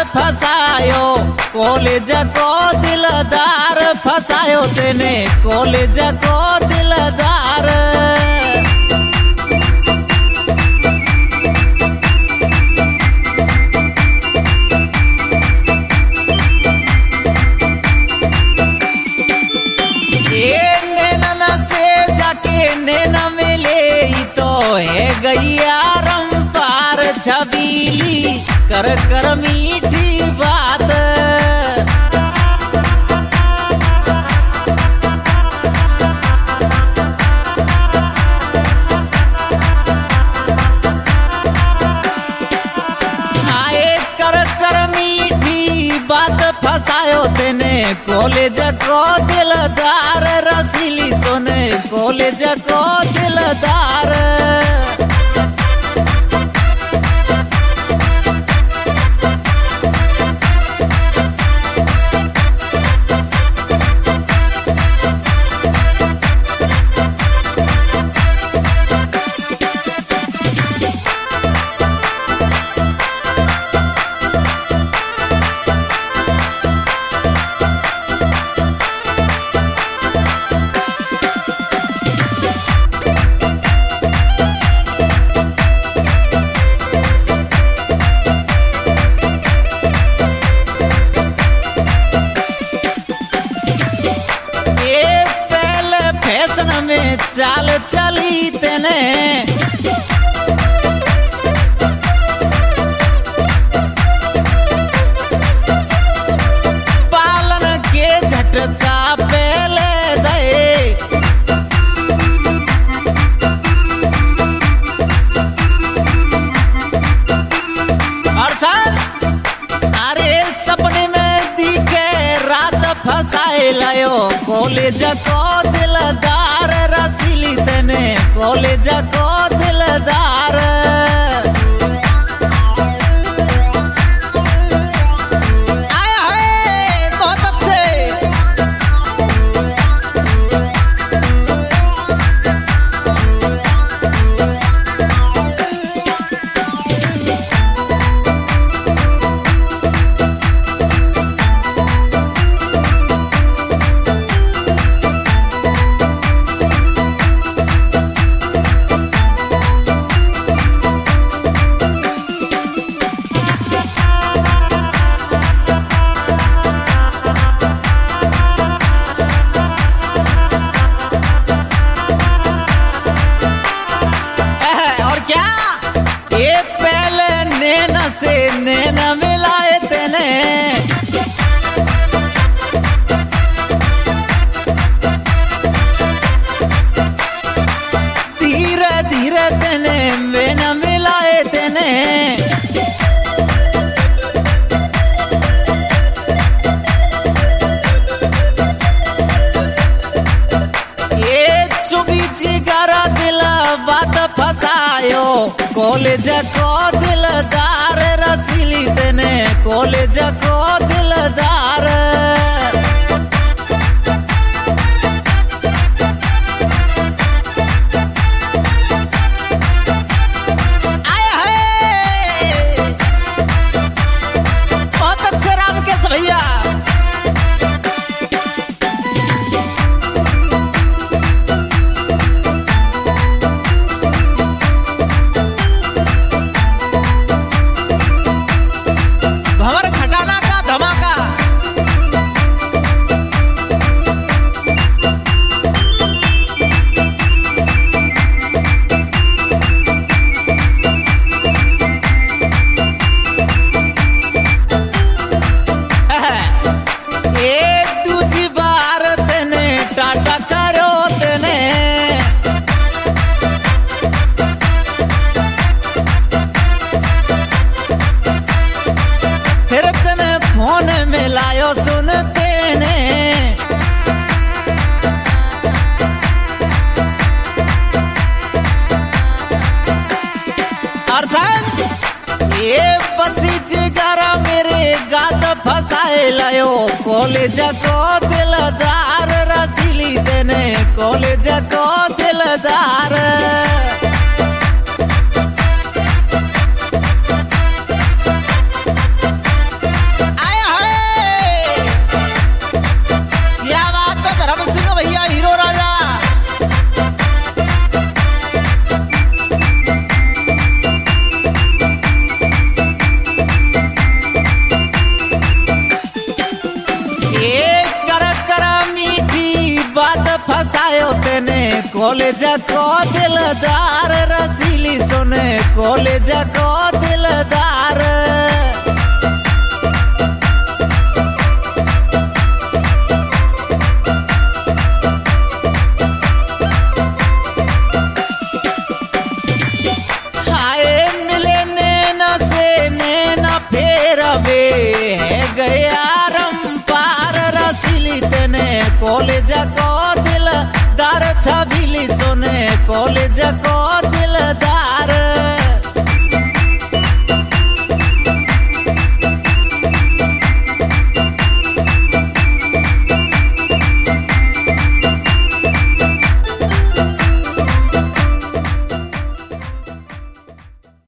फसायो कॉलेज को दिलदार फसायो तेने कॉलेज को दिलदार। नैना मिले तो है गैया रंपार छबीली कर कर मीठी बात। आए कर कर मीठी बात फसायो तेने कॉलेज को दिलदार रसीली सोने कॉलेज को दिलदार। में चाल चली तेने पालन के झटका पहले दे। अरे सपने में दिखे रात फसाए लायो कॉलेज को दिलदार रसीली तेने कॉलेज को दिलदार। आया है बहुत अच्छे। से नैना मिलाए तेने धीरे धीरे तेने नैना मिलाए तेने। ये चुभी जिगरा दिल बात फसायो कॉलेज को दिलदार रसीली तेने कॉलेज को दिलदार। आया है बहुत अच्छे राम के भैया। ये बसी जिगरा मेरे गात फसाए लायो कॉलेज को दिलदार रसीली तेने कॉलेज को दिलदार। कॉलेज को दिलदार रसीली सुने कॉलेज को दिलदार हाय मिले नैना से नैना फेर वे है गया रंपार रसीली तेने कॉलेज को दिलदार छबीली सुने कॉलेज को